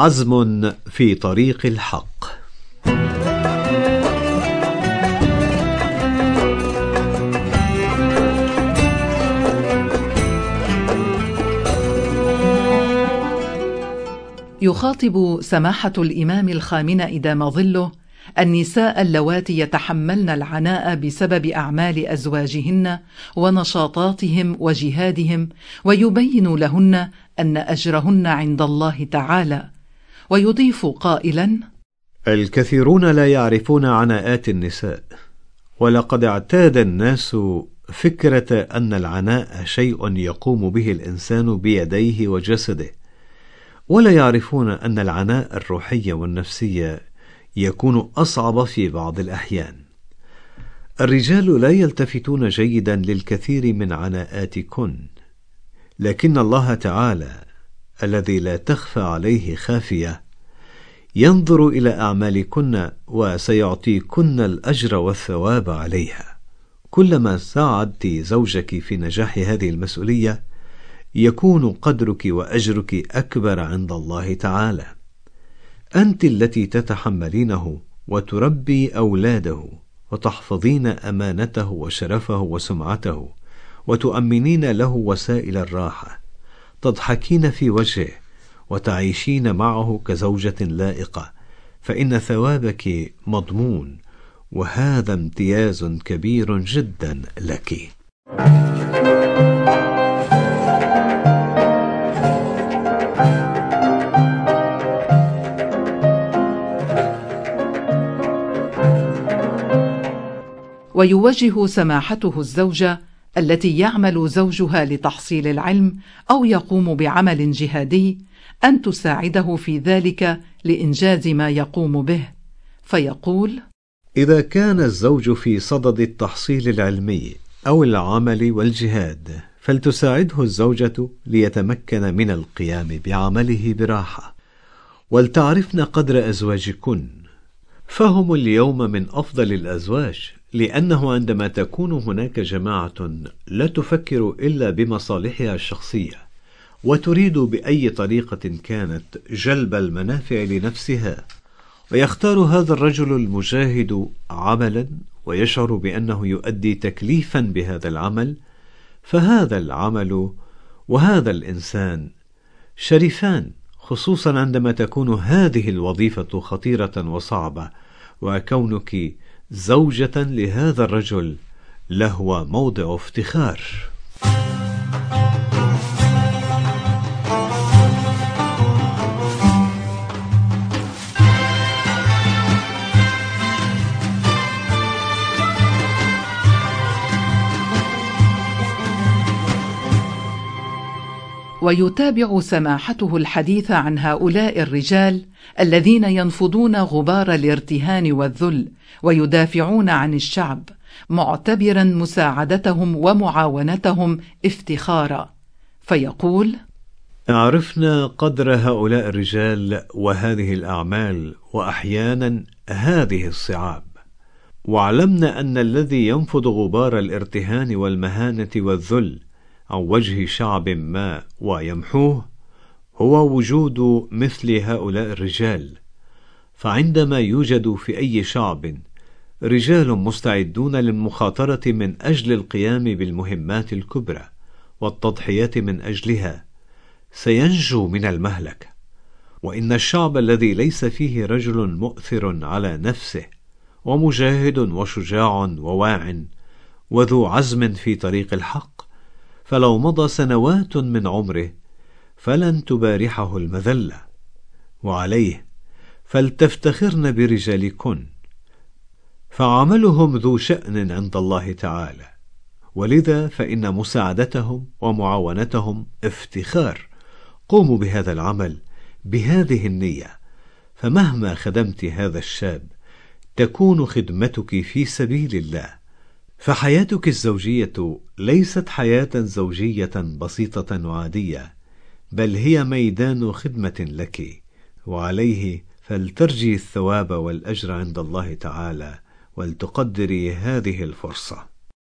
عزم في طريق الحق. يخاطب سماحة الإمام الخامنة إدام ظله النساء اللواتي يتحملن العناء بسبب أعمال أزواجهن ونشاطاتهم وجهادهم، ويبين لهن أن أجرهن عند الله تعالى، ويضيف قائلا: الكثيرون لا يعرفون عناءات النساء، ولقد اعتاد الناس فكرة أن العناء شيء يقوم به الإنسان بيديه وجسده، ولا يعرفون أن العناء الروحي والنفسي يكون أصعب في بعض الأحيان. الرجال لا يلتفتون جيدا للكثير من عناءاتكن، لكن الله تعالى الذي لا تخفى عليه خافية ينظر إلى أعمالكن وسيعطيكن الأجر والثواب عليها. كلما ساعدت زوجك في نجاح هذه المسؤولية يكون قدرك وأجرك أكبر عند الله تعالى. أنت التي تتحملينه وتربي أولاده وتحفظين أمانته وشرفه وسمعته، وتؤمنين له وسائل الراحة، تضحكين في وجهه وتعيشين معه كزوجة لائقة، فإن ثوابك مضمون، وهذا امتياز كبير جدا لك. ويوجه سماحته الزوجة التي يعمل زوجها لتحصيل العلم أو يقوم بعمل جهادي أن تساعده في ذلك لإنجاز ما يقوم به، فيقول: إذا كان الزوج في صدد التحصيل العلمي أو العمل والجهاد فلتساعده الزوجة ليتمكن من القيام بعمله براحة. ولتعرفن قدر أزواجكن، فهم اليوم من أفضل الأزواج، لأنه عندما تكون هناك جماعة لا تفكر إلا بمصالحها الشخصية وتريد بأي طريقة كانت جلب المنافع لنفسها، ويختار هذا الرجل المجاهد عملا ويشعر بأنه يؤدي تكليفا بهذا العمل، فهذا العمل وهذا الإنسان شريفان، خصوصا عندما تكون هذه الوظيفة خطيرة وصعبة، وكونك زوجة لهذا الرجل لهو موضع افتخار. ويتابع سماحته الحديث عن هؤلاء الرجال الذين ينفضون غبار الارتهان والذل ويدافعون عن الشعب، معتبرا مساعدتهم ومعاونتهم افتخارا، فيقول: عرفنا قدر هؤلاء الرجال وهذه الأعمال وأحيانا هذه الصعاب، وعلمنا أن الذي ينفض غبار الارتهان والمهانة والذل عن وجه شعب ما ويمحوه هو وجود مثل هؤلاء الرجال. فعندما يوجد في أي شعب رجال مستعدون للمخاطرة من أجل القيام بالمهمات الكبرى والتضحيات من أجلها، سينجو من المهلكة. وإن الشعب الذي ليس فيه رجل مؤثر على نفسه ومجاهد وشجاع وواع وذو عزم في طريق الحق، فلو مضى سنوات من عمره فلن تبارحه المذلة. وعليه فلتفتخرن برجالكن، فعملهم ذو شأن عند الله تعالى، ولذا فإن مساعدتهم ومعاونتهم افتخار. قوموا بهذا العمل بهذه النية، فمهما خدمت هذا الشاب تكون خدمتك في سبيل الله. فحياتك الزوجية ليست حياة زوجية بسيطة وعادية، بل هي ميدان خدمة لك، وعليه فلترجي الثواب والأجر عند الله تعالى، ولتقدري هذه الفرصة.